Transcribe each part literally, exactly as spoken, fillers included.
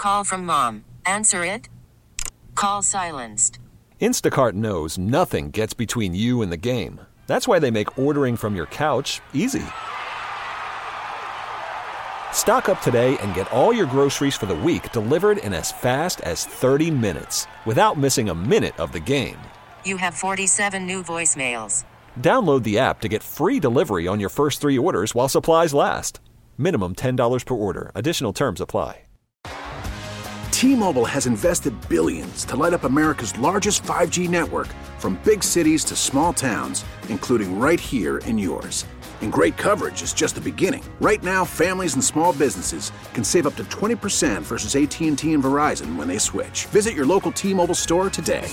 Call from mom. Answer it. Call silenced. Instacart knows nothing gets between you and the game. That's why they make ordering from your couch easy. Stock up today and get all your groceries for the week delivered in as fast as thirty minutes without missing a minute of the game. You have forty-seven new voicemails. Download the app to get free delivery on your first three orders while supplies last. Minimum ten dollars per order. Additional terms apply. T-Mobile has invested billions to light up America's largest five G network, from big cities to small towns, including right here in yours. And great coverage is just the beginning. Right now, families and small businesses can save up to twenty percent versus A T and T and Verizon when they switch. Visit your local T-Mobile store today.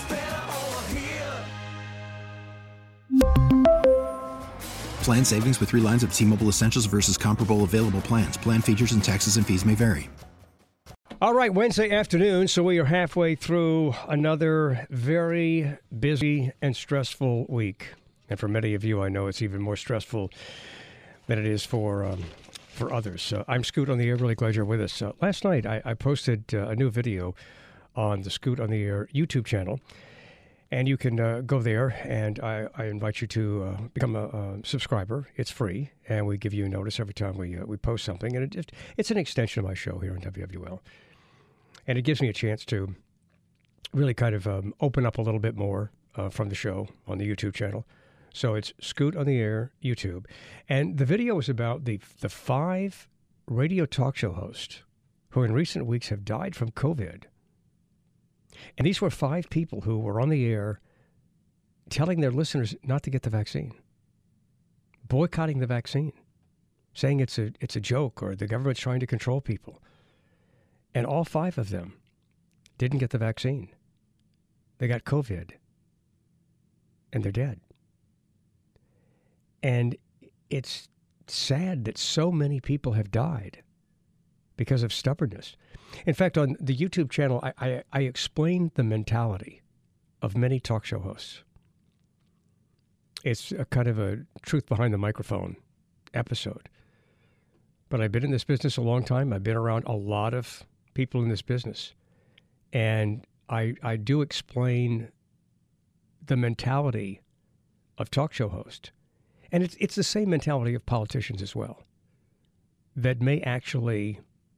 Plan savings with three lines of T-Mobile Essentials versus comparable available plans. Plan features and taxes and fees may vary. All right, Wednesday afternoon, so we are halfway through another very busy and stressful week. And for many of you, I know it's even more stressful than it is for um, for others. Uh, I'm Scoot on the Air. Really glad you're with us. Uh, last night, I, I posted uh, a new video on the Scoot on the Air YouTube channel. And you can uh, go there, and I, I invite you to uh, become a, a subscriber. It's free, and we give you a notice every time we uh, we post something. And it just, it's an extension of my show here on W W L. And it gives me a chance to really kind of um, open up a little bit more uh, from the show on the YouTube channel. So it's Scoot on the Air YouTube. And the video is about the the five radio talk show hosts who in recent weeks have died from COVID. And these were five people who were on the air telling their listeners not to get the vaccine, boycotting the vaccine, saying it's a it's a joke or the government's trying to control people. And all five of them didn't get the vaccine. They got COVID. And they're dead. And it's sad that so many people have died because of stubbornness. In fact, on the YouTube channel, I, I, I explained the mentality of many talk show hosts. It's a kind of a truth behind the microphone episode. But I've been in this business a long time. I've been around a lot of people in this business. And I I do explain the mentality of talk show hosts. And it's it's the same mentality of politicians as well, that may actually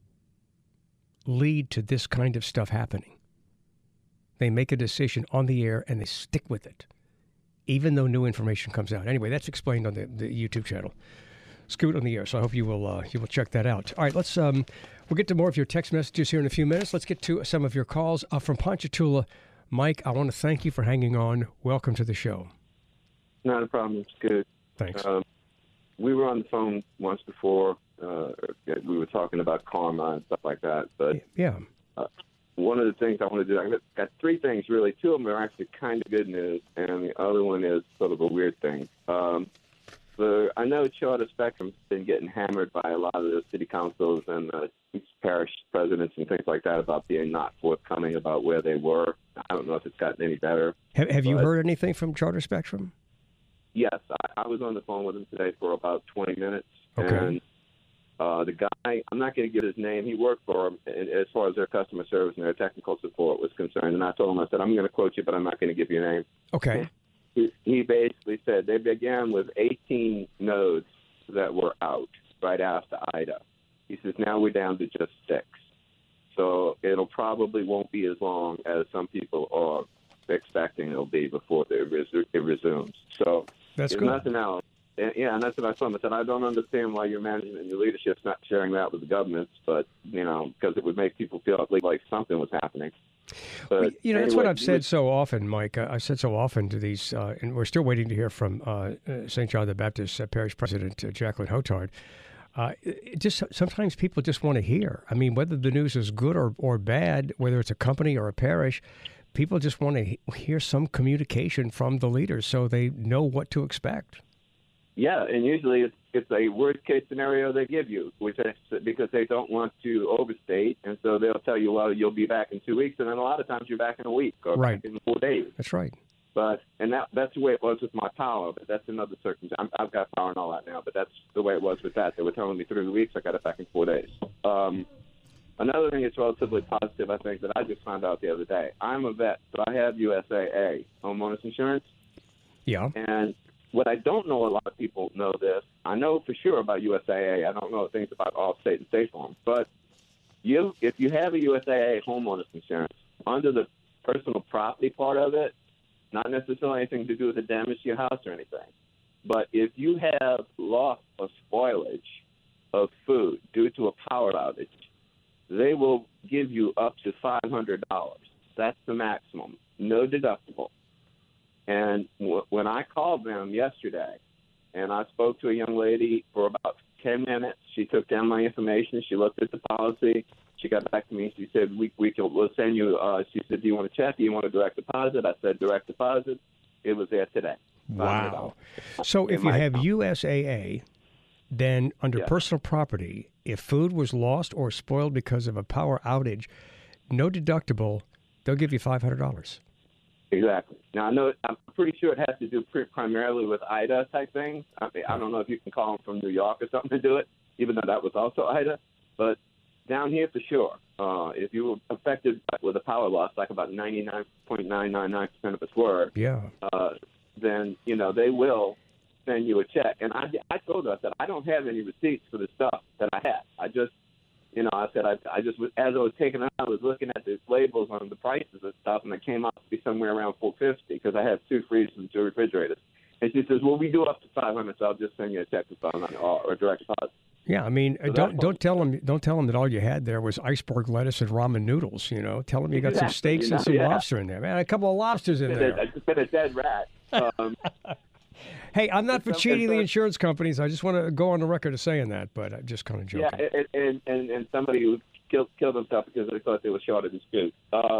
lead to this kind of stuff happening. They make a decision on the air and they stick with it, even though new information comes out. Anyway, that's explained on the, the YouTube channel, Scoot on the Air. So I hope you will uh, you will check that out. All right, let's um we'll get to more of your text messages here in a few minutes. Let's get to some of your calls uh, from Ponchatoula. Mike, I want to thank you for hanging on. Welcome to the show. Not a problem. It's good. Thanks. Um, we were on the phone once before. Uh, we were talking about karma and stuff like that. But yeah, uh, one of the things I want to do, I've got three things really. Two of them are actually kind of good news, and the other one is sort of a weird thing. Um, the, I know Charter Spectrum's been getting hammered by a lot of the city councils and uh, parish presidents and things like that about being not forthcoming about where they were. I don't know if it's gotten any better. Have, have you but, heard anything from Charter Spectrum? Yes, I, I was on the phone with him today for about twenty minutes. Okay. And uh, the guy, I'm not going to give his name, he worked for them as far as their customer service and their technical support was concerned. And I told him, I said, I'm going to quote you, but I'm not going to give you a name. Okay. He, he basically said they began with eighteen nodes that were out right after Ida. He says, now we're down to just six. So it'll probably won't be as long as some people are expecting it'll be before it, res- it resumes. So that's there's good. Nothing else. And, yeah, and that's what I told him. I said, I don't understand why your management and your leadership's not sharing that with the governments, but, you know, because it would make people feel like something was happening. But well, you know, anyway, that's what I've said so often, Mike. I've said so often to these, uh, and we're still waiting to hear from uh, Saint John the Baptist uh, Parish President uh, Jacqueline Hotard. Uh, it just sometimes people just want to hear. I mean, whether the news is good or, or bad, whether it's a company or a parish, people just want to hear some communication from the leaders so they know what to expect. Yeah, and usually it's, it's a worst-case scenario they give you, which is because they don't want to overstate, and so they'll tell you, well, you'll be back in two weeks, and then a lot of times you're back in a week or right. back in four days. That's right. But and that that's the way it was with my power, but that's another circumstance. I've got power and all that now, but that's the way it was with that. They were telling me three weeks, I got it back in four days. Um, Another thing that's relatively positive, I think, that I just found out the other day. I'm a vet, so I have U S A A, homeowners insurance. Yeah. And what I don't know, a lot of people know this. I know for sure about U S A A. I don't know things about Allstate and State Farm. But you, if you have a U S A A homeowners insurance, under the personal property part of it, not necessarily anything to do with the damage to your house or anything, but if you have loss or spoilage of food due to a power outage, they will give you up to five hundred dollars. That's the maximum, no deductible. And w- when I called them yesterday, and I spoke to a young lady for about ten minutes, she took down my information, she looked at the policy, she got back to me, she said, we, we can, we'll send you, uh, she said, do you want to check, do you want a direct deposit? I said, direct deposit. It was there today. Wow. So if you have U S A A, then under Yeah. personal property, if food was lost or spoiled because of a power outage, no deductible, they'll give you five hundred dollars. Exactly. Now, I know, I'm pretty sure it has to do pri- primarily with IDA type things. I mean, I don't know if you can call them from New York or something to do it, even though that was also IDA. But down here, for sure, uh, if you were affected with a power loss, like about ninety-nine point nine nine nine percent of us were, Yeah. uh, then, you know, they will send you a check. And I, I told her, I said, I don't have any receipts for the stuff that I had. I just, you know, I said, I, I just, as I was taking it out, I was looking at the labels on the prices and stuff, and it came out to be somewhere around four hundred fifty dollars because I have two freezers and two refrigerators. And she says, well, we do up to five hundred dollars, so I'll just send you a check to five hundred dollars or, or direct deposit. Yeah, I mean, So don't that's don't tell them don't tell them that all you had there was iceberg lettuce and ramen noodles. You know, tell them you got some Exactly, steaks you know, and some yeah. lobster in there. Man, a couple of lobsters in I there. just been a dead rat. Um, Hey, I'm not for It's- cheating the it's- insurance companies. I just want to go on the record of saying that, but I'm just kind of joking. yeah, and, and, and, and somebody who killed, killed himself because they thought they were short of his food. Uh,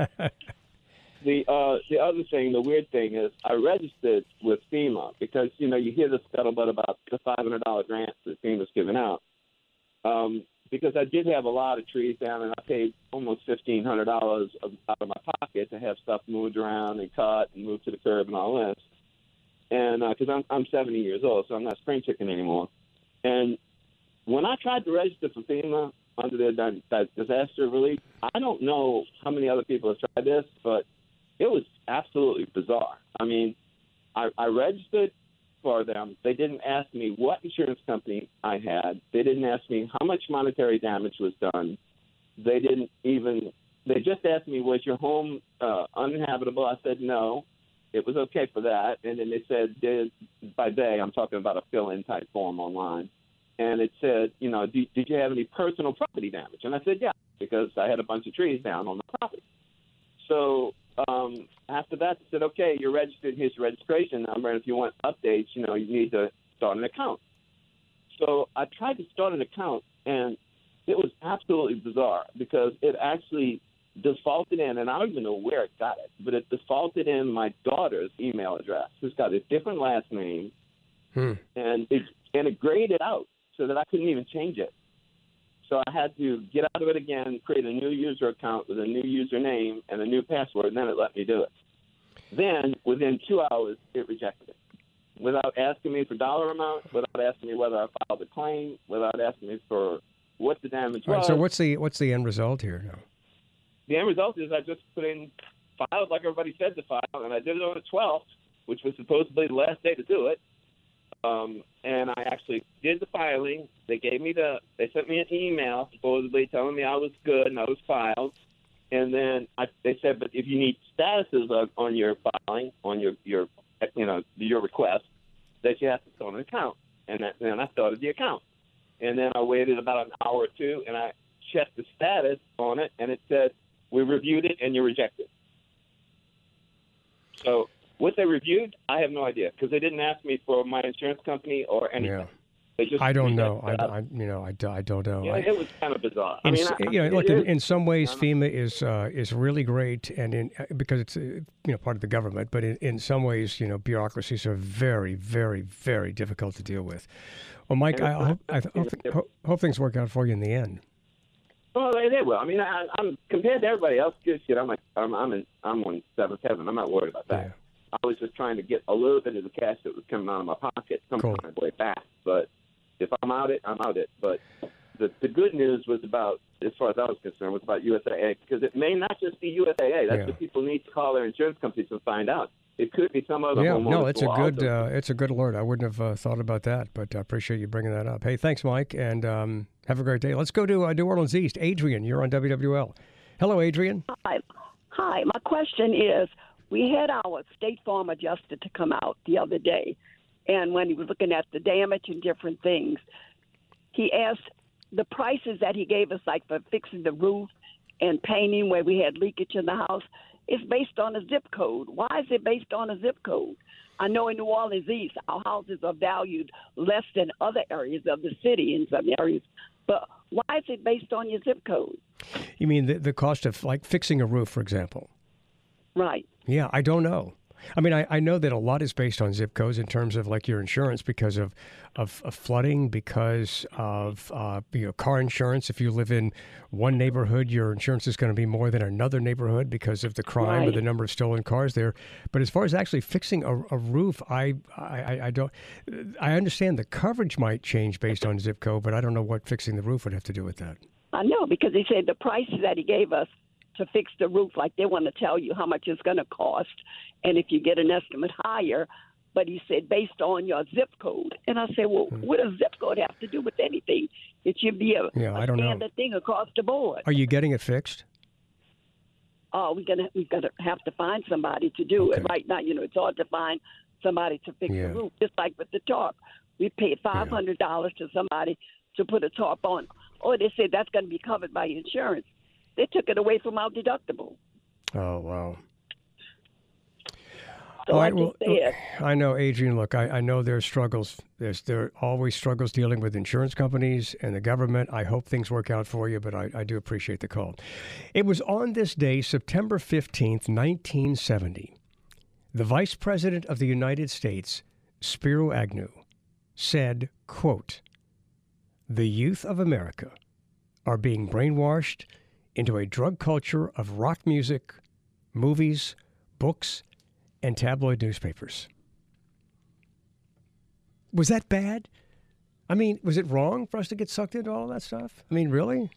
the uh, the other thing, the weird thing is, I registered with FEMA because you know you hear the scuttlebutt about the five hundred dollar grants that FEMA's giving out. Um, because I did have a lot of trees down, and I paid almost fifteen hundred dollars out of my pocket to have stuff moved around and cut and moved to the curb and all this. And because uh, I'm I'm seventy years old, so I'm not spring chicken anymore. And when I tried to register for FEMA under their di- di- disaster relief, I don't know how many other people have tried this, but it was absolutely bizarre. I mean, I, I registered for them. They didn't ask me what insurance company I had. They didn't ask me how much monetary damage was done. They didn't even, they just asked me, was your home uh, uninhabitable? I said no. It was okay for that. And then they said, did, by they, I'm talking about a fill-in type form online. And it said, you know, did, did you have any personal property damage? And I said, yeah, because I had a bunch of trees down on the property. So um, after that, they said, okay, you're registered. Here's your registration number. And if you want updates, you know, you need to start an account. So I tried to start an account, and it was absolutely bizarre because it actually defaulted in, and I don't even know where it got it, but it defaulted in my daughter's email address. It's got a different last name, Hmm. and it and it grayed it out so that I couldn't even change it. So I had to get out of it again, create a new user account with a new username and a new password, and then it let me do it. Then, within two hours, it rejected it. Without asking me for dollar amount, without asking me whether I filed a claim, without asking me for what the damage All right, was. so what's the what's the end result here now? The end result is I just put in, filed like everybody said to file, and I did it on the twelfth, which was supposedly the last day to do it. Um, and I actually did the filing. They gave me the, they sent me an email supposedly telling me I was good and I was filed. And then I, they said, but if you need statuses on, on your filing, on your, your, you know, your request, that you have to start an account. And that, then I started the account. And then I waited about an hour or two, and I checked the status on it, and it said, we reviewed it, and you're rejected. So what they reviewed, I have no idea, because they didn't ask me for my insurance company or anything. Yeah. They just I don't know. rejected I, it. I you know I, do- I don't know. Yeah, I, it was kind of bizarre. I in, mean, s- I, you know, it look, in, is- in some ways, I'm- FEMA is uh, is really great, and in uh, because it's uh, you know part of the government. But in, in some ways, you know, bureaucracies are very, very, very difficult to deal with. Well, Mike, I hope I hope, hope, hope things work out for you in the end. Well, they, they will. I mean, I, I'm compared to everybody else. Good shit. I'm like, I'm, I'm in, I'm on seventh heaven. I'm not worried about that. Yeah. I was just trying to get a little bit of the cash that was coming out of my pocket some Cool. kind of way back. But if I'm out it, I'm out it. But the the good news was about as far as I was concerned, was about U S A A, because it may not just be U S A A. That's Yeah. what people need to call their insurance companies and find out. It could be some other Yeah, homeowners. no, it's a will good also- uh, it's a good alert. I wouldn't have uh, thought about that, but I appreciate you bringing that up. Hey, thanks, Mike, and um, have a great day. Let's go to uh, New Orleans East. Adrian, you're on W W L. Hello, Adrian. Hi. Hi. My question is, we had our State Farm adjuster to come out the other day, and when he was looking at the damage and different things, he asked the prices that he gave us, like for fixing the roof and painting where we had leakage in the house, is based on a zip code. Why is it based on a zip code? I know in New Orleans East, our houses are valued less than other areas of the city in some areas, but why is it based on your zip code? You mean the, the cost of, like, fixing a roof, for example? Right. Yeah, I don't know. I mean, I, I know that a lot is based on zip codes in terms of, like, your insurance because of, of, of flooding, because of uh, you know, car insurance. If you live in one neighborhood, your insurance is going to be more than another neighborhood because of the crime or Right. the number of stolen cars there. But as far as actually fixing a, a roof, I, I, I don't. I understand the coverage might change based on zip code, but I don't know what fixing the roof would have to do with that. I know, because he said the prices that he gave us to fix the roof, like they want to tell you how much it's going to cost, and if you get an estimate higher. But he said based on your zip code. And I said, well, Hmm. what does zip code have to do with anything? It should be a, Yeah, a I don't know. standard thing across the board. Are you getting it fixed? Oh, we're gonna we're gonna have to find somebody to do Okay. it. Right now, you know, it's hard to find somebody to fix Yeah. the roof. Just like with the tarp, we paid five hundred dollars to somebody to put a tarp on. Oh, they said that's going to be covered by insurance. They took it away from our deductible. Oh, wow. So All I right, well, just said, I know, Adrian, look, I, I know there's struggles. There's there are always struggles dealing with insurance companies and the government. I hope things work out for you, but I, I do appreciate the call. It was on this day, September fifteenth, nineteen seventy, the Vice President of the United States, Spiro Agnew, said, quote, "The youth of America are being brainwashed into a drug culture of rock music, movies, books, and tabloid newspapers." Was that bad? I mean, was it wrong for us to get sucked into all that stuff? I mean, really?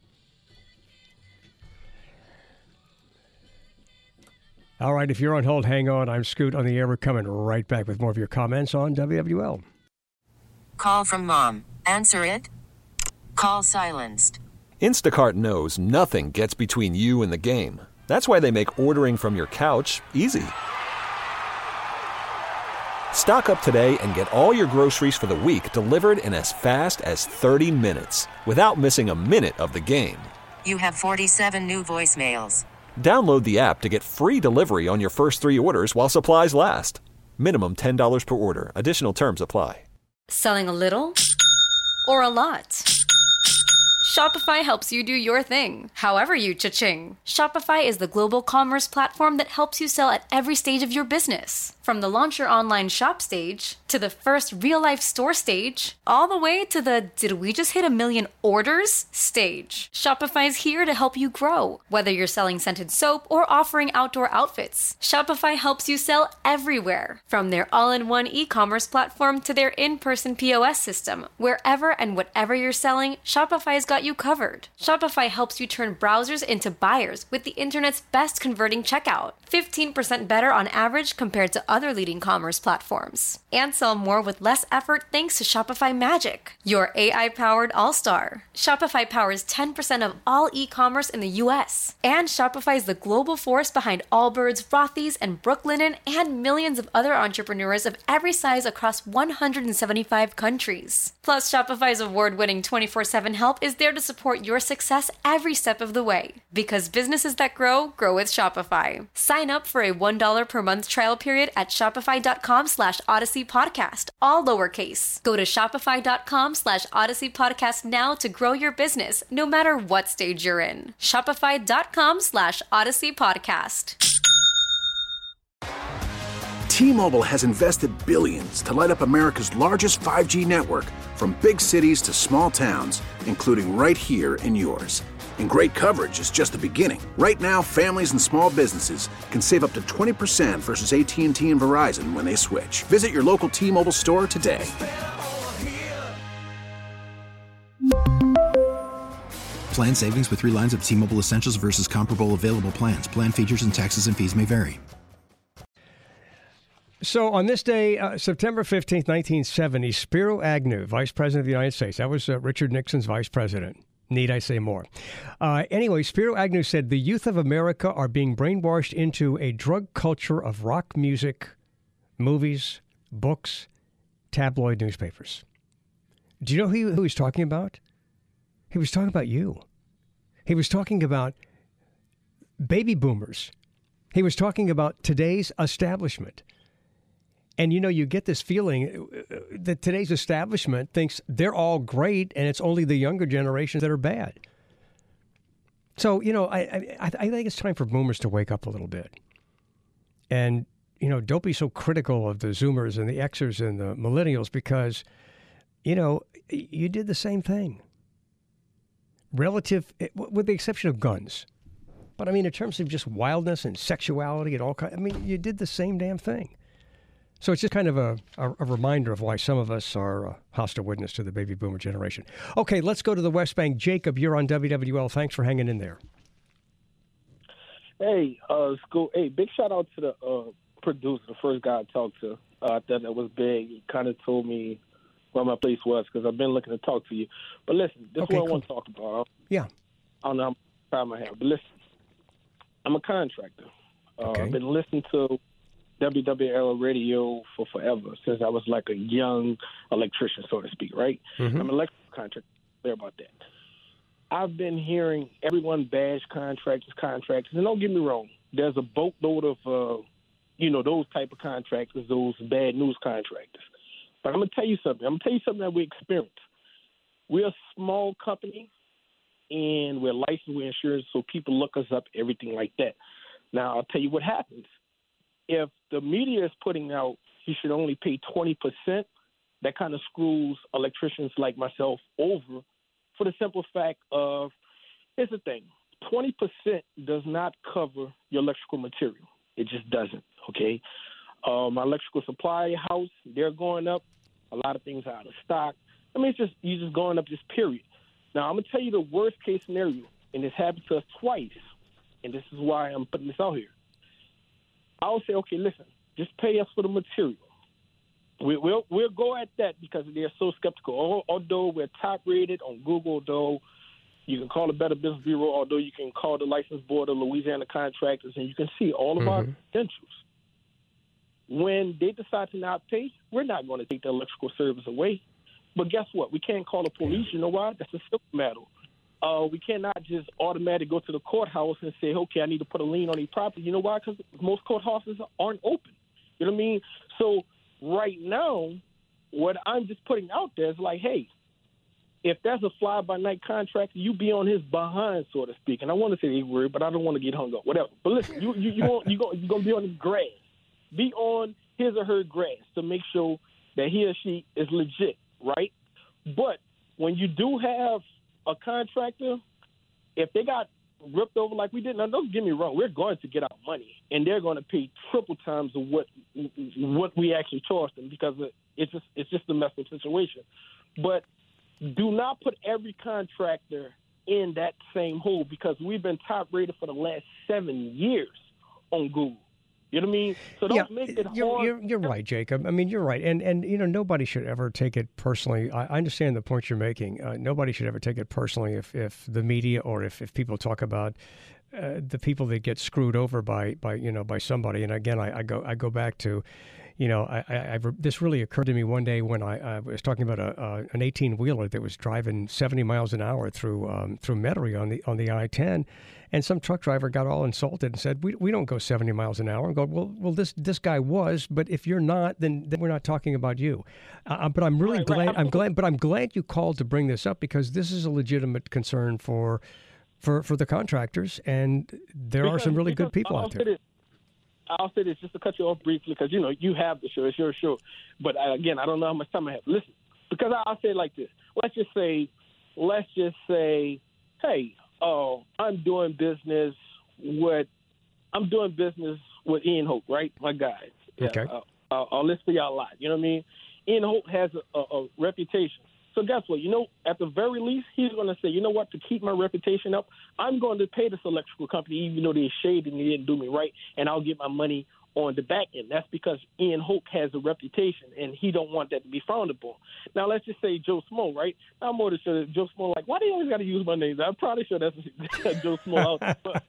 All right, if you're on hold, hang on. I'm Scoot on the air. We're coming right back with more of your comments on W W L. Call from mom. Answer it. Call silenced. Instacart knows nothing gets between you and the game. That's why they make ordering from your couch easy. Stock up today and get all your groceries for the week delivered in as fast as thirty minutes without missing a minute of the game. You have forty-seven new voicemails. Download the app to get free delivery on your first three orders while supplies last. Minimum ten dollars per order. Additional terms apply. Selling a little or a lot? Shopify helps you do your thing, however you cha-ching. Shopify is the global commerce platform that helps you sell at every stage of your business. From the launch your online shop stage, to the first real-life store stage, all the way to the did we just hit a million orders stage. Shopify's here to help you grow. Whether you're selling scented soap or offering outdoor outfits, Shopify helps you sell everywhere. From their all-in-one e-commerce platform to their in-person P O S system, wherever and whatever you're selling, Shopify's got you covered. Shopify helps you turn browsers into buyers with the internet's best converting checkout. fifteen percent better on average compared to other leading commerce platforms. And sell more with less effort thanks to Shopify Magic, your A I-powered all-star. Shopify powers ten percent of all e-commerce in the U S. And Shopify is the global force behind Allbirds, Rothy's, and Brooklinen, and millions of other entrepreneurs of every size across one hundred seventy-five countries. Plus, Shopify's award-winning twenty-four seven help is there to support your success every step of the way. Because businesses that grow, grow with Shopify. Sign up for a one dollar per month trial period at shopify.com slash Odyssey Podcast, all lowercase. Go to shopify.com slash Odyssey Podcast now to grow your business, no matter what stage you're in. Shopify.com slash Odyssey Podcast. T-Mobile has invested billions to light up America's largest five G network, from big cities to small towns, including right here in yours. And great coverage is just the beginning. Right now, families and small businesses can save up to twenty percent versus A T and T and Verizon when they switch. Visit your local T-Mobile store today. Plan savings with three lines of T-Mobile Essentials versus comparable available plans. Plan features and taxes and fees may vary. So on this day, uh, September fifteenth, nineteen seventy, Spiro Agnew, Vice President of the United States, that was uh, Richard Nixon's vice president. Need I say more? Uh, anyway, Spiro Agnew said, the youth of America are being brainwashed into a drug culture of rock music, movies, books, tabloid newspapers. Do you know who, who he's talking about? He was talking about you. He was talking about baby boomers. He was talking about today's establishment. And, you know, you get this feeling that today's establishment thinks they're all great and it's only the younger generations that are bad. So, you know, I, I, I think it's time for boomers to wake up a little bit. And, you know, don't be so critical of the Zoomers and the Xers and the millennials because, you know, you did the same thing. Relative, with the exception of guns. But, I mean, in terms of just wildness and sexuality and all kinds, I mean, you did the same damn thing. So it's just kind of a, a, a reminder of why some of us are a hostile witness to the baby boomer generation. Okay, let's go to the West Bank. Jacob, you're on W W L. Thanks for hanging in there. Hey, uh, school. Hey, big shout out to the uh, producer, the first guy I talked to. Uh, I thought that was big. He kind of told me where my place was because I've been looking to talk to you. But listen, this okay, is what cool. I want to talk about. Yeah. I don't know how much time I have, but listen, I'm a contractor. Uh, okay. I've been listening to W W L radio for forever, since I was like a young electrician, so to speak, right? Mm-hmm. I'm an electrical contractor, clear about that. I've been hearing everyone bash contractors, contractors, and don't get me wrong, there's a boatload of, uh, you know, those type of contractors, those bad news contractors. But I'm going to tell you something. I'm going to tell you something that we experience. We're a small company, and we're licensed, we're insurance, so people look us up, everything like that. Now, I'll tell you what happens. If the media is putting out he should only pay twenty percent, that kind of screws electricians like myself over for the simple fact of, here's the thing, twenty percent does not cover your electrical material. It just doesn't, okay? Uh, my electrical supply house, they're going up. A lot of things are out of stock. I mean, it's just, you're just going up just period. Now, I'm going to tell you the worst case scenario, and this happened to us twice, and this is why I'm putting this out here. I'll say, okay, listen, just pay us for the material. We, we'll we'll go at that because they're so skeptical. Although we're top rated on Google, though you can call the Better Business Bureau, although you can call the License Board of Louisiana Contractors, and you can see all of mm-hmm. our credentials. When they decide to not pay, we're not going to take the electrical service away. But guess what? We can't call the police. You know why? That's a civil matter. Uh, we cannot just automatically go to the courthouse and say, okay, I need to put a lien on these property. You know why? Because most courthouses aren't open. You know what I mean? So right now, what I'm just putting out there is like, hey, if that's a fly-by-night contractor, you be on his behind, so to speak. And I want to say the word, but I don't want to get hung up. Whatever. But listen, you you you want, you go, you're going to be on his grass. Be on his or her grass to make sure that he or she is legit, right? But when you do have a contractor, if they got ripped over like we did, now don't get me wrong, we're going to get our money, and they're going to pay triple times of what what we actually charged them because it's just it's just a messed up situation. But do not put every contractor in that same hole because we've been top rated for the last seven years on Google. You know what I mean? So don't yeah, make it you're, hard. You're, you're right, Jacob. I mean, you're right. And, and you know, nobody should ever take it personally. I, I understand the point you're making. Uh, nobody should ever take it personally if, if the media or if, if people talk about uh, the people that get screwed over by, by you know, by somebody. And again, I, I go I go back to, you know, I, I, I this really occurred to me one day when I, I was talking about a, uh, an eighteen-wheeler that was driving seventy miles an hour through um, through Metairie on the on the I ten. And some truck driver got all insulted and said, "We we don't go seventy miles an hour." And go, well, well, this this guy was, but if you're not, then, then we're not talking about you. Uh, but I'm really right, glad. right. I'm glad. But I'm glad you called to bring this up because this is a legitimate concern for for for the contractors, and there because, are some really good people I'll out there. This, I'll say this just to cut you off briefly because you know you have the show, it's your show. But uh, again, I don't know how much time I have. Listen, because I, I'll say it like this. Let's just say, let's just say, hey. Oh, I'm doing business with I'm doing business with Ian Hope, right? My guy. Okay. Yeah, uh, uh, I'll list for y'all a lot. You know what I mean? Ian Hope has a, a, a reputation So guess what? You know, at the very least, he's going to say, you know what, to keep my reputation up, I'm going to pay this electrical company, even though they're shady and they didn't do me right, and I'll get my money on the back end. That's because Ian Hoke has a reputation, and he don't want that to be frowned upon. Now, let's just say Joe Smo, right? I'm more than sure that Joe Smo, like, why do you always got to use my name? I'm probably sure that's Joe Smo out there. But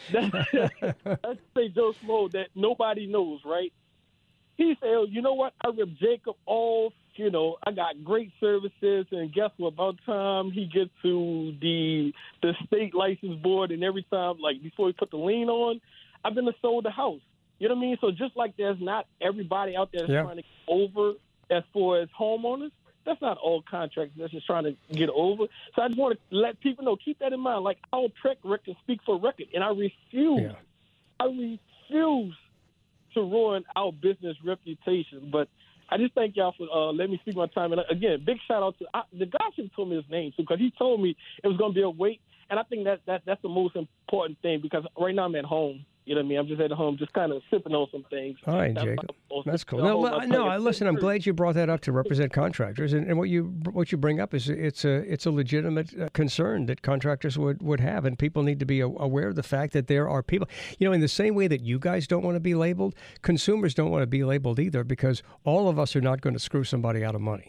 let's say Joe Smo that nobody knows, right? He said, oh, you know what? I ripped Jacob off. You know, I got great services, and guess what? About time he gets to the the state license board, and every time, like before he put the lien on, I've been to sold the house. You know what I mean? So just like there's not everybody out there that's Yeah. trying to get over as far as homeowners, that's not all contractors that's just trying to get over. So I just want to let people know, keep that in mind. Like, our track record speak for record, and I refuse, Yeah. I refuse to ruin our business reputation. But I just thank y'all for uh, letting me speak my time. And again, big shout out to I, the guy should have told me his name too, because he told me it was going to be a wait. And I think that, that that's the most important thing, because right now I'm at home. You know what I mean? I'm just at home, just kind of sipping on some things. All right, That's Jacob. my- That's cool. the No, whole- li- my- no. I listen. I'm glad you brought that up to represent contractors, and, and what you what you bring up is it's a it's a legitimate uh, concern that contractors would, would have, and people need to be a- aware of the fact that there are people. You know, in the same way that you guys don't want to be labeled, consumers don't want to be labeled either, because all of us are not going to screw somebody out of money.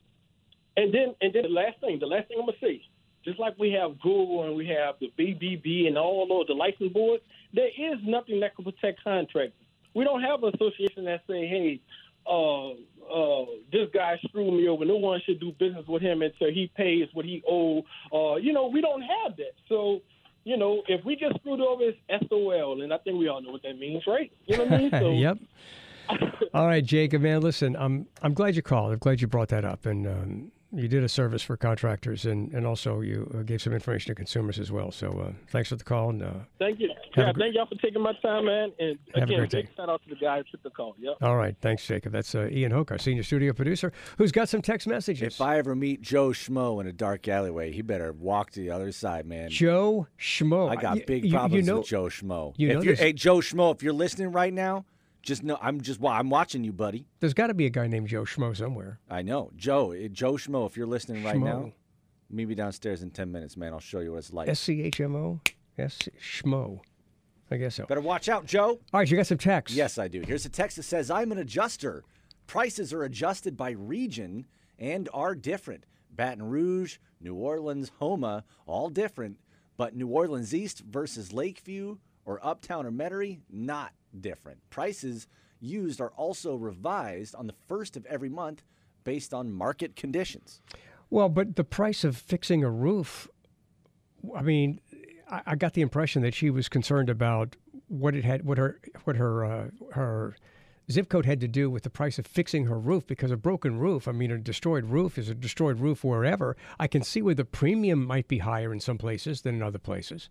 And then, and then the last thing, the last thing I'm gonna say, just like we have Google and we have the B B B and all of the license boards, there is nothing that can protect contractors. We don't have an association that say, hey, uh, uh, this guy screwed me over. No one should do business with him until he pays what he owe. Uh, you know, we don't have that. So, you know, if we get screwed over, it's S O L, and I think we all know what that means, right? You know what I mean? So, Yep. All right, Jacob, man, listen, I'm I'm glad you called. I'm glad you brought that up, and um, you did a service for contractors, and, and also you uh, gave some information to consumers as well. So uh, thanks for the call. And, uh, Thank you. Have Yeah, a gr- thank y'all for taking my time, man. And Have a again, great big day. shout out to the guy who took the call. Yep. all right, thanks, Jacob. That's uh, Ian Hoke, our senior studio producer, who's got some text messages. If I ever meet Joe Schmo in a dark alleyway, he better walk to the other side, man. Joe Schmo. I got Y- big you- you problems know- with Joe Schmo. you know if you're, this- hey, Joe Schmo, if you're listening right now, just know I'm just wa- I'm watching you, buddy. There's got to be a guy named Joe Schmo somewhere. I know, Joe. eh, Joe Schmo, if you're listening right Schmo. now, meet me downstairs in ten minutes, man. I'll show you what it's like. S C H M O? S Schmo. I guess so. Better watch out, Joe. All right, you got some text. Yes, I do. Here's a text that says, I'm an adjuster. Prices are adjusted by region and are different. Baton Rouge, New Orleans, Homa, all different. But New Orleans East versus Lakeview or Uptown or Metairie, not different. Prices used are also revised on the first of every month based on market conditions. Well, but the price of fixing a roof, I mean, I, I got the impression that she was concerned about what it had, what her, what her, uh, her zip code had to do with the price of fixing her roof, because a broken roof, I mean, a destroyed roof is a destroyed roof wherever. I can see where the premium might be higher in some places than in other places.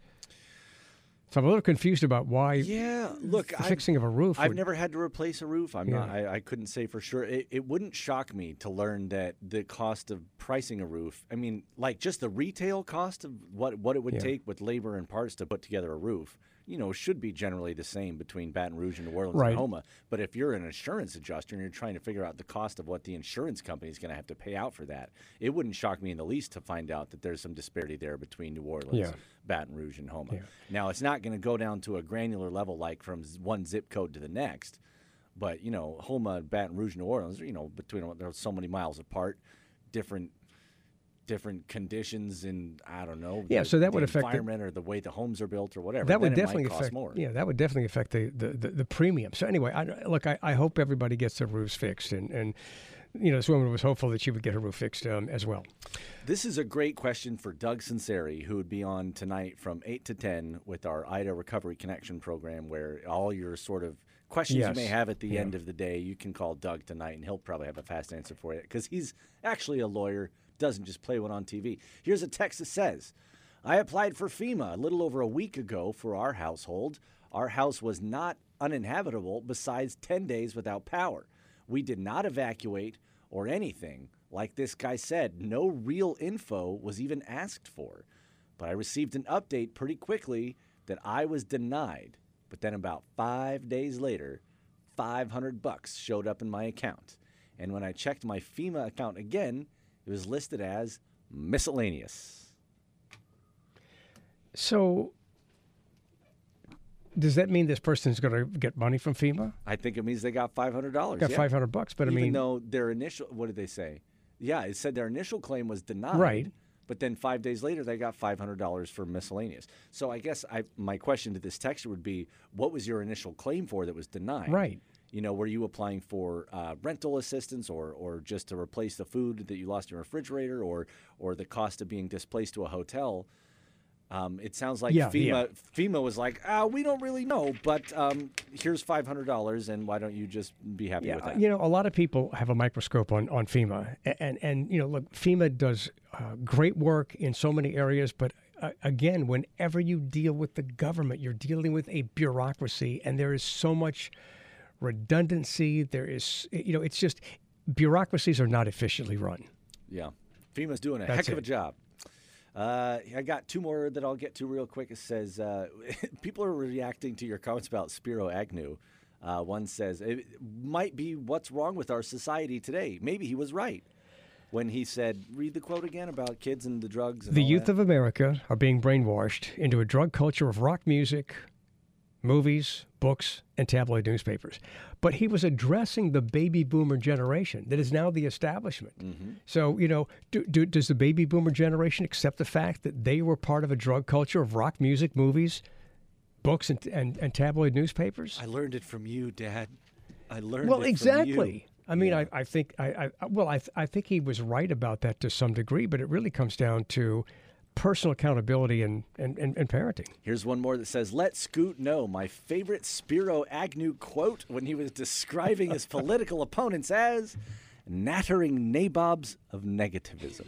So I'm a little confused about why. Yeah, look, the I've- fixing of a roof. I've would- never had to replace a roof. I'm Yeah. not. I, I couldn't say for sure. It, it wouldn't shock me to learn that the cost of pricing a roof. I mean, like just the retail cost of what what it would Yeah. take with labor and parts to put together a roof. You know, should be generally the same between Baton Rouge and New Orleans Right. and Homa. But if you're an insurance adjuster and you're trying to figure out the cost of what the insurance company is going to have to pay out for that, it wouldn't shock me in the least to find out that there's some disparity there between New Orleans, Yeah. Baton Rouge, and Homa. Yeah. Now, it's not going to go down to a granular level like from z- one zip code to the next. But, you know, Homa, Baton Rouge, New Orleans, you know, between they're so many miles apart, different different conditions in, I don't know, Yeah, the, so that would the affect the- environment or the way the homes are built or whatever. That would then it definitely might cost affect. more. Yeah, that would definitely affect the the, the, the premium. So anyway, I, look, I, I hope everybody gets their roofs fixed, and, and you know, this woman was hopeful that she would get her roof fixed um, as well. This is a great question for Doug Sinceri, who would be on tonight from eight to ten with our I D A Recovery Connection program, where all your sort of questions Yes. you may have at the Yeah. end of the day, you can call Doug tonight, and he'll probably have a fast answer for you because he's actually a lawyer, doesn't just play one on T V. Here's a text that says, I applied for FEMA a little over a week ago for our household. Our house was not uninhabitable besides ten days without power. We did not evacuate or anything. Like this guy said, no real info was even asked for. But I received an update pretty quickly that I was denied. But then about five days later, five hundred bucks showed up in my account. And when I checked my FEMA account again, It was listed as miscellaneous. So, does that mean this person's going to get money from FEMA? I think it means they got five hundred dollars. Got yeah. five hundred bucks, but I Even mean, though their initial, what did they say? Yeah, it said their initial claim was denied. Right. But then five days later, they got five hundred dollars for miscellaneous. So I guess I, my question to this texter would be, what was your initial claim for that was denied? Right. You know, were you applying for uh, rental assistance or, or just to replace the food that you lost in your refrigerator or or the cost of being displaced to a hotel? Um, it sounds like Yeah, FEMA yeah. FEMA was like, ah, we don't really know, but um, here's five hundred dollars, and why don't you just be happy Yeah, with that? you know, a lot of people have a microscope on, on FEMA, and, and and you know, look, FEMA does uh, great work in so many areas, but uh, again, whenever you deal with the government, you're dealing with a bureaucracy, and there is so much redundancy. There is, you know, it's just bureaucracies are not efficiently run. Yeah, FEMA's doing a That's heck of a it. job. Uh, I got two more that I'll get to real quick. It says, uh, people are reacting to your comments about Spiro Agnew. Uh, one says, it might be what's wrong with our society today. Maybe he was right when he said, read the quote again about kids and the drugs. And The all youth that. of America are being brainwashed into a drug culture of rock music, movies, books, and tabloid newspapers. But he was addressing the baby boomer generation that is now the establishment. Mm-hmm. So, you know, do, do, does the baby boomer generation accept the fact that they were part of a drug culture of rock music, movies, books, and, and, and tabloid newspapers? I learned it from you, Dad. I learned Well, it from exactly. you. I mean, Yeah. I, I think, I, I well, I, I think he was right about that to some degree, but it really comes down to personal accountability and, and, and, and parenting. Here's one more that says, let Scoot know my favorite Spiro Agnew quote when he was describing his political opponents as nattering nabobs of negativism.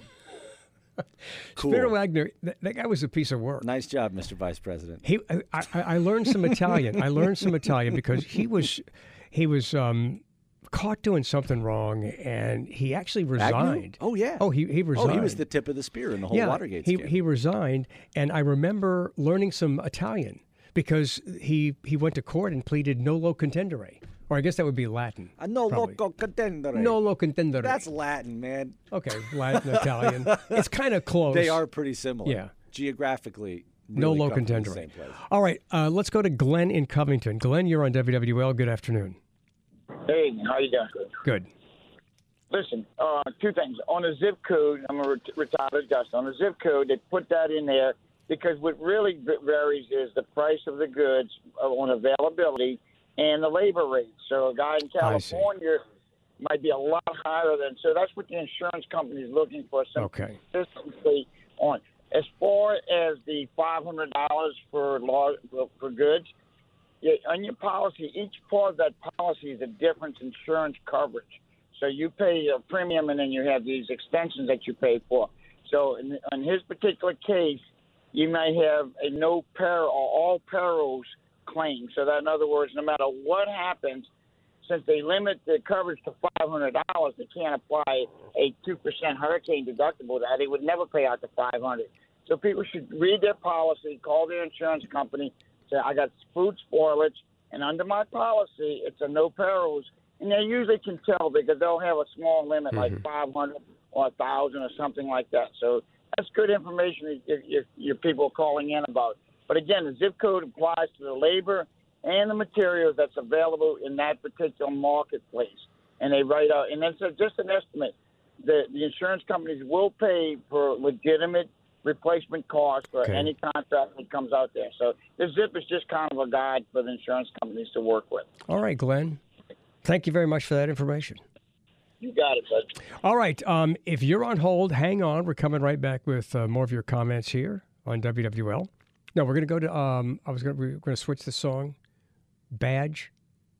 Cool. Spiro Agnew, that, that guy was a piece of work. Nice job, Mister Vice President. He, I, I, I learned some Italian. I learned some Italian because he was, he was um, caught doing something wrong, and he actually resigned. Agnew? Oh, yeah. Oh, he he resigned. Oh, he was the tip of the spear in the whole yeah, Watergate he scandal. he resigned, and I remember learning some Italian because he he went to court and pleaded nolo contendere, or I guess that would be Latin. Uh, no probably. loco contendere. Nolo contendere. That's Latin, man. Okay, Latin, Italian. It's kind of close. They are pretty similar. Yeah. Geographically, No really low come from the contendere. same place. All right, uh, let's go to Glenn in Covington. Glenn, you're on W W L. Good afternoon. Hey, how you doing? Good. Listen, uh, two things. On the zip code, I'm a ret- retired adjuster. On the zip code, they put that in there because what really v- varies is the price of the goods uh, on availability and the labor rate. So a guy in California might be a lot higher than. So that's what the insurance company is looking for. Some Okay. consistency on. As far as the five hundred dollars for law for goods, yeah, on your policy, each part of that policy is a different insurance coverage. So you pay a premium, and then you have these extensions that you pay for. So in, in his particular case, you may have a no peril or all perils claim. So that, in other words, no matter what happens, since they limit the coverage to five hundred dollars, they can't apply a two percent hurricane deductible to that. They would never pay out the five hundred dollars. So people should read their policy, call their insurance company, say, I got food spoilage, and under my policy, it's a no perils. And they usually can tell because they'll have a small limit, Mm-hmm. like five hundred or one thousand or something like that. So that's good information if, if your people are calling in about. But again, the zip code applies to the labor and the materials that's available in that particular marketplace. And they write out, and that's just an estimate. The, the insurance companies will pay for legitimate replacement costs for Okay. any contract that comes out there. So the zip is just kind of a guide for the insurance companies to work with. All right, Glenn. Thank you very much for that information. You got it, bud. All right. Um, if you're on hold, hang on. We're coming right back with uh, more of your comments here on W W L. No, we're going to go to. Um, I was going. We're going to switch the song, "Badge"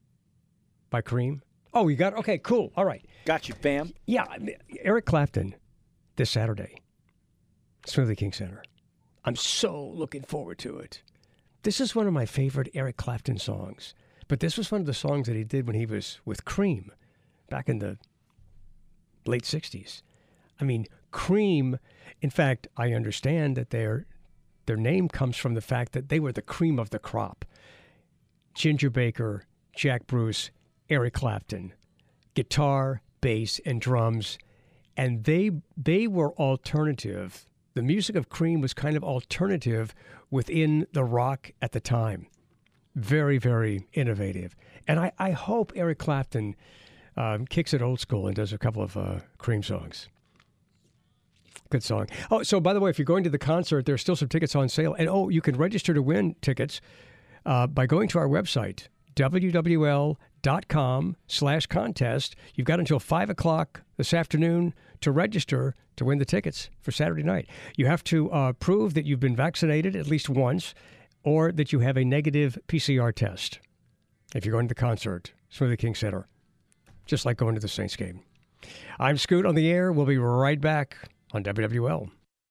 by Cream. Oh, you got. Okay, cool. All right. Got you, fam. Yeah, Eric Clapton this Saturday, Smoothie King Center. I'm so looking forward to it. This is one of my favorite Eric Clapton songs. But this was one of the songs that he did when he was with Cream back in the late sixties. I mean, Cream, in fact, I understand that their their name comes from the fact that they were the cream of the crop. Ginger Baker, Jack Bruce, Eric Clapton, guitar, bass, and drums, and they they were alternative. The music of Cream was kind of alternative within the rock at the time. Very, very innovative. And I, I hope Eric Clapton um, kicks it old school and does a couple of uh, Cream songs. Good song. Oh, so by the way, if you're going to the concert, there's still some tickets on sale. And oh, you can register to win tickets uh, by going to our website, w w l dot com slash contest. You've got until five o'clock this afternoon to register to win the tickets for Saturday night. You have to uh, prove that you've been vaccinated at least once or that you have a negative P C R test if you're going to the concert, Smoothie King Center, just like going to the Saints game. I'm Scoot on the air. We'll be right back on W W L.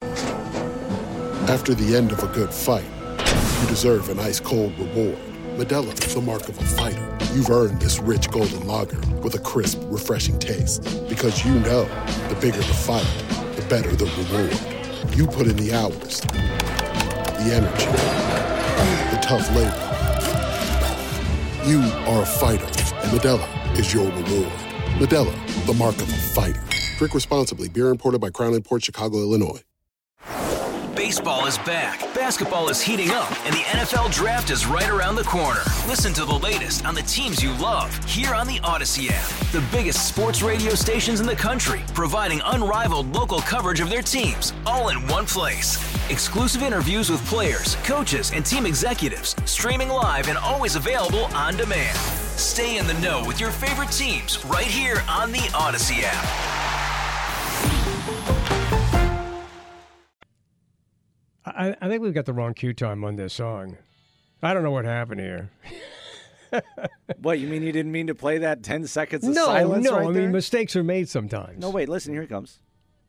After the end of a good fight, you deserve an ice-cold reward. Modelo is the mark of a fighter. You've earned this rich golden lager with a crisp, refreshing taste. Because you know, the bigger the fight, the better the reward. You put in the hours, the energy, the tough labor. You are a fighter, and Modelo is your reward. Modelo, the mark of a fighter. Drink responsibly. Beer imported by Crown Imports, Chicago, Illinois. Baseball is back, basketball is heating up, and the N F L Draft is right around the corner. Listen to the latest on the teams you love here on the Odyssey app. The biggest sports radio stations in the country, providing unrivaled local coverage of their teams, all in one place. Exclusive interviews with players, coaches, and team executives, streaming live and always available on demand. Stay in the know with your favorite teams right here on the Odyssey app. I, I think we've got the wrong cue time on this song. I don't know what happened here. What, you mean you didn't mean to play that ten seconds of no, silence No, right I there? mean, mistakes are made sometimes. No, wait, listen, here it comes.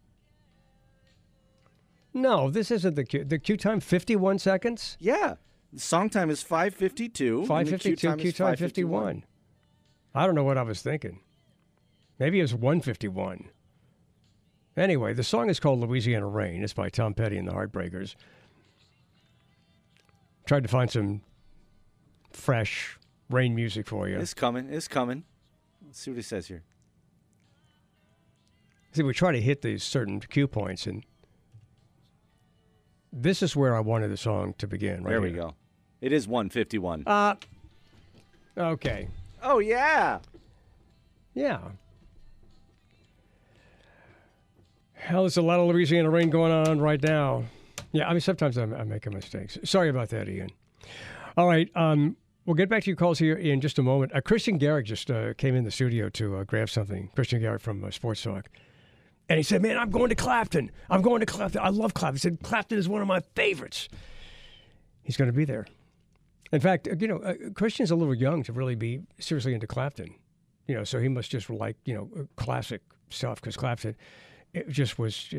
No, this isn't the cue. The cue time, fifty-one seconds? Yeah. The song time is five fifty-two. five fifty-two, cue time, fifty-one. I don't know what I was thinking. Maybe it was one fifty-one. Anyway, the song is called Louisiana Rain. It's by Tom Petty and the Heartbreakers. Tried to find some fresh rain music for you. It's coming. It's coming. Let's see what he says here. See, we try to hit these certain cue points, and this is where I wanted the song to begin. Right there we here. go. It is one fifty-one. Uh, okay. Oh, yeah. Yeah. Hell, there's a lot of Louisiana rain going on right now. Yeah, I mean, sometimes I'm, I'm making mistakes. Sorry about that, Ian. All right, um, we'll get back to your calls here in just a moment. Uh, Christian Garrick just uh, came in the studio to uh, grab something. Christian Garrick from uh, Sports Talk. And he said, man, I'm going to Clapton. I'm going to Clapton. I love Clapton. He said, Clapton is one of my favorites. He's going to be there. In fact, you know, uh, Christian's a little young to really be seriously into Clapton. You know, so he must just like, you know, classic stuff because Clapton... It just was,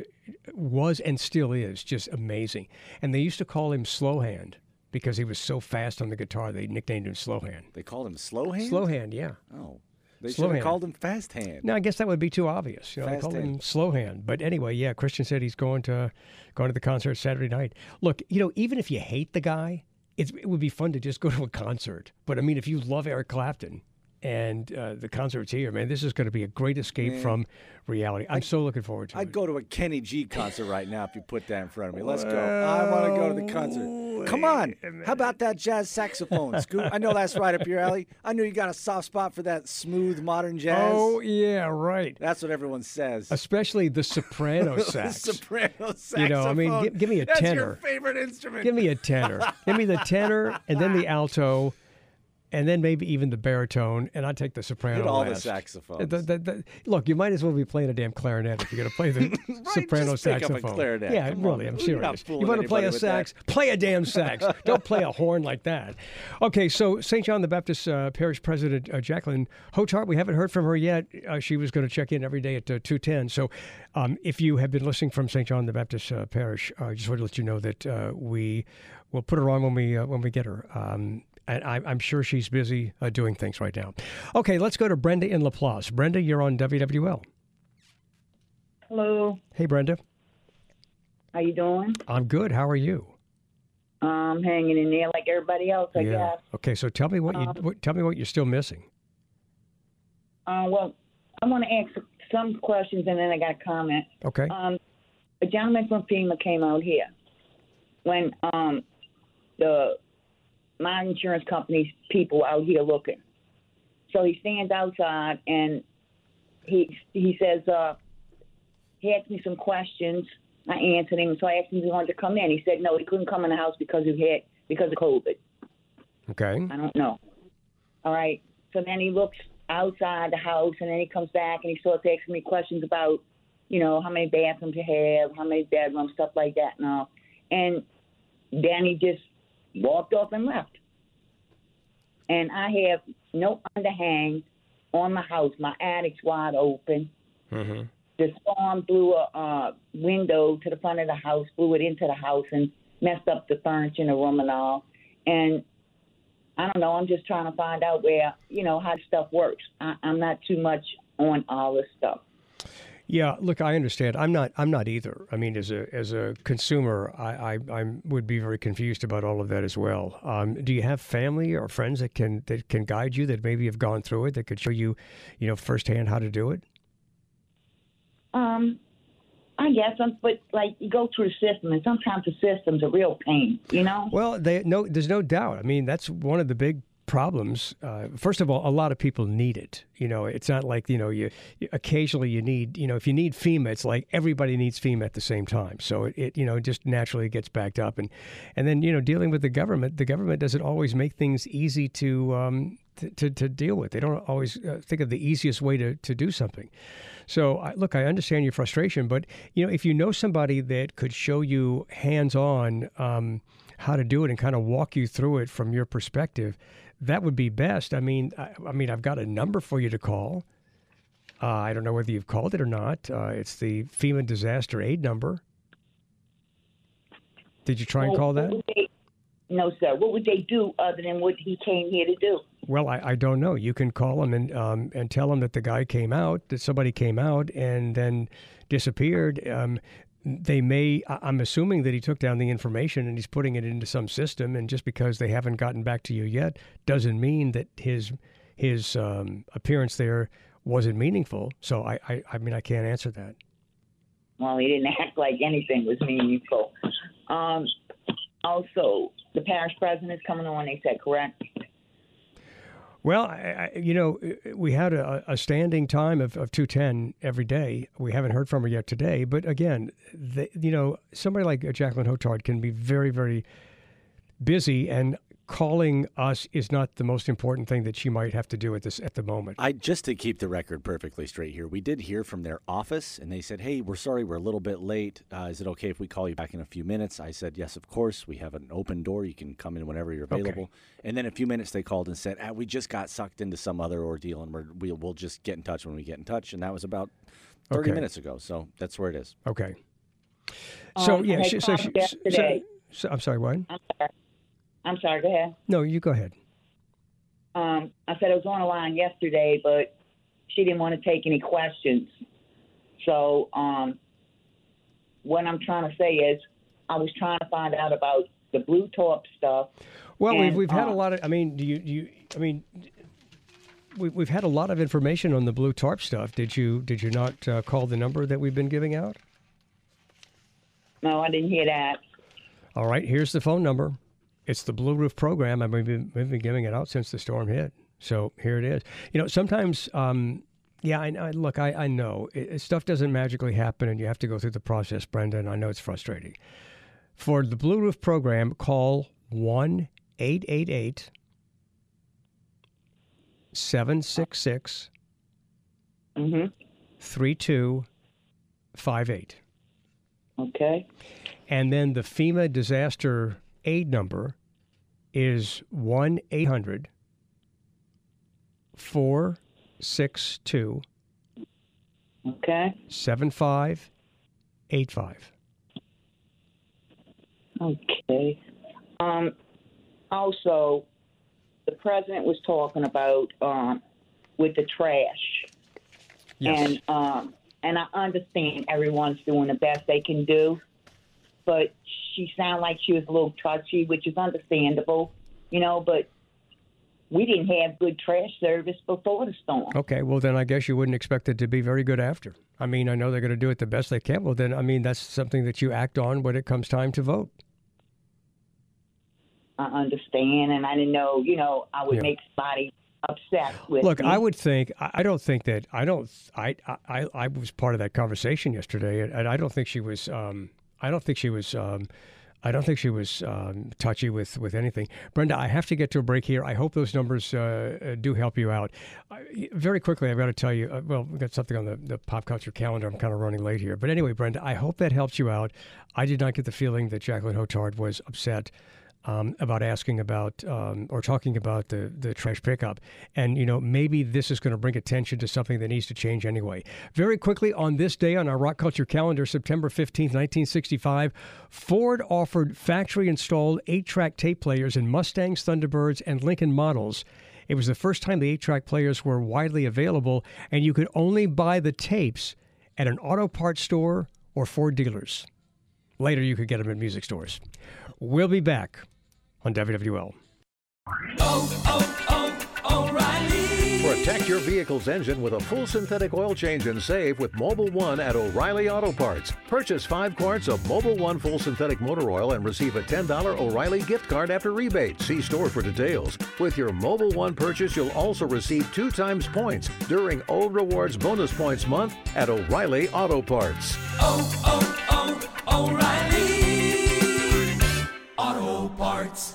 was and still is just amazing. And they used to call him Slowhand because he was so fast on the guitar. They nicknamed him Slowhand. They called him Slowhand? Slowhand, yeah. Oh. They Slow should have hand. called him Fast Hand. No, I guess that would be too obvious. You know, they Fast called him hand. Slowhand. But anyway, yeah, Christian said he's going to going to the concert Saturday night. Look, you know, even if you hate the guy, it's, it would be fun to just go to a concert. But I mean, if you love Eric Clapton, and uh, the concert's here, man, this is going to be a great escape Man. from reality. I'm I- so looking forward to I'd it. go to a Kenny G concert right now if you put that in front of me. Let's go. I want to go to the concert. Come on. How about that jazz saxophone, Scoot? I know that's right up your alley. I know you got a soft spot for that smooth modern jazz. Oh, yeah, right. That's what everyone says. Especially the soprano The sax. soprano saxophone. You know, I mean, give, give me a That's tenor. your favorite instrument. Give me a tenor. Give me the tenor, and then the alto, and then maybe even the baritone, and I'd take the soprano Hit all the last. saxophones. The- the- the- look, you might as well be playing a damn clarinet if you're going to play the soprano just pick up a saxophone. clarinet. Yeah, Come really, on. I'm You're not serious. fooling You want to play anybody a with sax? Play a damn sax. Don't play a horn like that. Okay, so Saint John the Baptist uh, Parish President uh, Jacqueline Hotart, we haven't heard from her yet. Uh, she was going to check in every day at uh, two ten. So um, if you have been listening from Saint John the Baptist uh, Parish, I uh, just wanted to let you know that uh, we will put her on when we uh, when we get her. Um, And I, I'm sure she's busy uh, doing things right now. Okay, let's go to Brenda in Laplace. Brenda, you're on W W L. Hello. Hey, Brenda. How you doing? I'm good. How are you? Um, hanging in there like everybody else, I yeah. guess. Okay, so tell me what you Um, what, tell me what you're still missing. Uh, well, I want to ask some questions, and then I got a comment. Okay. Um, a gentleman from FEMA came out here when um, the my insurance company's people out here looking. So he stands outside, and he he says, uh, he asked me some questions. I answered him, so I asked him if he wanted to come in. He said no, he couldn't come in the house because he had because of COVID. Okay. I don't know. All right. So then he looks outside the house, and then he comes back, and he starts asking me questions about, you know, how many bathrooms you have, how many bedrooms, stuff like that and all. And then he just walked off and left. And I have no underhang on my house. My attic's wide open. Mm-hmm. The storm blew a uh, window to the front of the house, blew it into the house, and messed up the furniture in the room and all. And I don't know. I'm just trying to find out where, you know, how stuff works. I, I'm not too much on all this stuff. Yeah, look, I understand. I'm not. I'm not either. I mean, as a as a consumer, I I I'm, would be very confused about all of that as well. Um, do you have family or friends that can that can guide you, that maybe have gone through it, that could show you, you know, firsthand how to do it? Um, I guess, I'm, but like you go through the system, and sometimes the system's a real pain. You know. Well, they no. There's no doubt. I mean, that's one of the big problems. Uh, first of all, a lot of people need it. You know, it's not like, you know, you, you occasionally you need, you know, if you need FEMA, it's like everybody needs FEMA at the same time. So it, it, you know, just naturally gets backed up. And, and then, you know, dealing with the government, the government doesn't always make things easy to, um, to, to, to deal with. They don't always uh, think of the easiest way to, to do something. So I, look, I understand your frustration, but, you know, if you know somebody that could show you hands-on um, how to do it and kind of walk you through it from your perspective, that would be best. I mean, I, I mean, I've got a number for you to call. Uh, I don't know whether you've called it or not. Uh, it's the FEMA Disaster Aid number. Did you try and Well, call that? what would they- no, sir. What would they do other than what he came here to do? Well, I, I don't know. You can call him and um, and tell him that the guy came out, that somebody came out and then disappeared. Um, They may, I'm assuming that he took down the information and he's putting it into some system, and just because they haven't gotten back to you yet doesn't mean that his his um, appearance there wasn't meaningful. So I, I, I mean, I can't answer that. Well, he didn't act like anything was meaningful. Um, also, the parish president is coming on, they said, correct? Well, I, I, you know, we had a, a standing time of, of two ten every day. We haven't heard from her yet today. But again, the, you know, somebody like Jacqueline Hotard can be very, very busy, and calling us is not the most important thing that she might have to do at this at the moment. I just to keep the record perfectly straight here, we did hear from their office, and they said, "Hey, we're sorry, we're a little bit late. Uh, is it okay if we call you back in a few minutes?" I said, "Yes, of course. We have an open door. You can come in whenever you're available." Okay. And then in a few minutes, they called and said, ah, "We just got sucked into some other ordeal, and we're, we'll we'll just get in touch when we get in touch." And that was about thirty okay. minutes ago. So that's where it is. Okay. So Um, yeah, I she, so, called she, yesterday. so, so I'm sorry. What? I'm sorry. I'm sorry. Go ahead. No, you go ahead. Um, I said I was on the line yesterday, but she didn't want to take any questions. So um, what I'm trying to say is I was trying to find out about the Blue Torp stuff. Well, and, we've we've had uh, a lot of. I mean, do you do you? I mean, we we've had a lot of information on the Blue Tarp stuff. Did you did you not uh, call the number that we've been giving out? No, I didn't hear that. All right, here's the phone number. It's the Blue Roof program, and we've been, we've been giving it out since the storm hit. So here it is. You know, sometimes, um, yeah, I, I look, I, I know it, stuff doesn't magically happen, and you have to go through the process, Brenda, and I know it's frustrating. For the Blue Roof program, call one eight eight eight, seven six six, three two five eight. Okay. And then the FEMA disaster aid number is one eight hundred, four six two, okay. seven five eight five. Okay. Um, also, the president was talking about um, with the trash. Yes. And, um, and I understand everyone's doing the best they can do, but she sounded like she was a little touchy, which is understandable, you know, but we didn't have good trash service before the storm. Okay, well, then I guess you wouldn't expect it to be very good after. I mean, I know they're going to do it the best they can. Well, then, I mean, that's something that you act on when it comes time to vote. I understand, and I didn't know, you know, I would Yeah. make somebody upset with Look, me. I would think, I I don't think that, I don't, I, I, I was part of that conversation yesterday, and, and I don't think she was, um, I don't think she was, um, I don't think she was um, touchy with, with anything. Brenda, I have to get to a break here. I hope those numbers uh, do help you out. I, very quickly, I've got to tell you, uh, well, we've got something on the, the pop culture calendar. I'm kind of running late here. But anyway, Brenda, I hope that helps you out. I did not get the feeling that Jacqueline Hotard was upset Um, about asking about um, or talking about the, the trash pickup. And, you know, maybe this is going to bring attention to something that needs to change anyway. Very quickly, on this day on our Rock Culture calendar, September fifteenth, nineteen sixty-five, Ford offered factory-installed eight-track tape players in Mustangs, Thunderbirds, and Lincoln models. It was the first time the eight-track players were widely available, and you could only buy the tapes at an auto parts store or Ford dealers. Later, you could get them at music stores. We'll be back on W W L. Oh, oh, oh, O'Reilly. Protect your vehicle's engine with a full synthetic oil change and save with Mobil one at O'Reilly Auto Parts. Purchase five quarts of Mobil one full synthetic motor oil and receive a ten dollars O'Reilly gift card after rebate. See store for details. With your Mobil one purchase, you'll also receive two times points during O Rewards Bonus Points Month at O'Reilly Auto Parts. Oh, oh, oh, O'Reilly Auto Parts.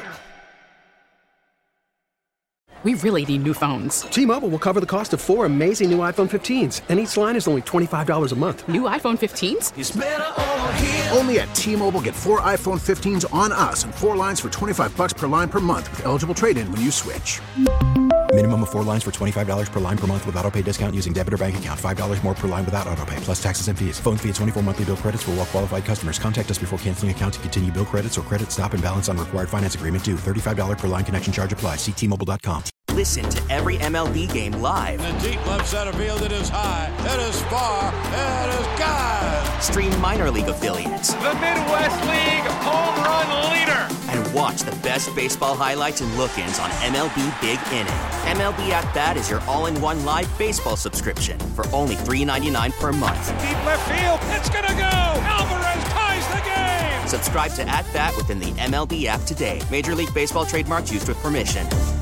We really need new phones. T-Mobile will cover the cost of four amazing new iPhone fifteens, and each line is only twenty-five dollars a month. New iPhone fifteens? It's better over here. Only at T-Mobile, get four iPhone fifteens on us and four lines for twenty-five bucks per line per month with eligible trade-in when you switch. Minimum of four lines for twenty-five dollars per line per month with autopay discount using debit or bank account. five dollars more per line without autopay, plus taxes and fees. Phone fee at twenty-four monthly bill credits for well-qualified customers. Contact us before canceling account to continue bill credits or credit stop and balance on required finance agreement due. thirty-five dollars per line connection charge applies. See T Mobile dot com. Listen to every M L B game live. In the deep left center field, it is high, it is far, it is gone. Stream minor league affiliates. The Midwest League home run leader. And watch the best baseball highlights and look-ins on M L B Big Inning. M L B At Bat is your all-in-one live baseball subscription for only three dollars and ninety-nine cents per month. Deep left field, it's gonna go. Alvarez ties the game. Subscribe to At Bat within the M L B app today. Major League Baseball trademarks used with permission.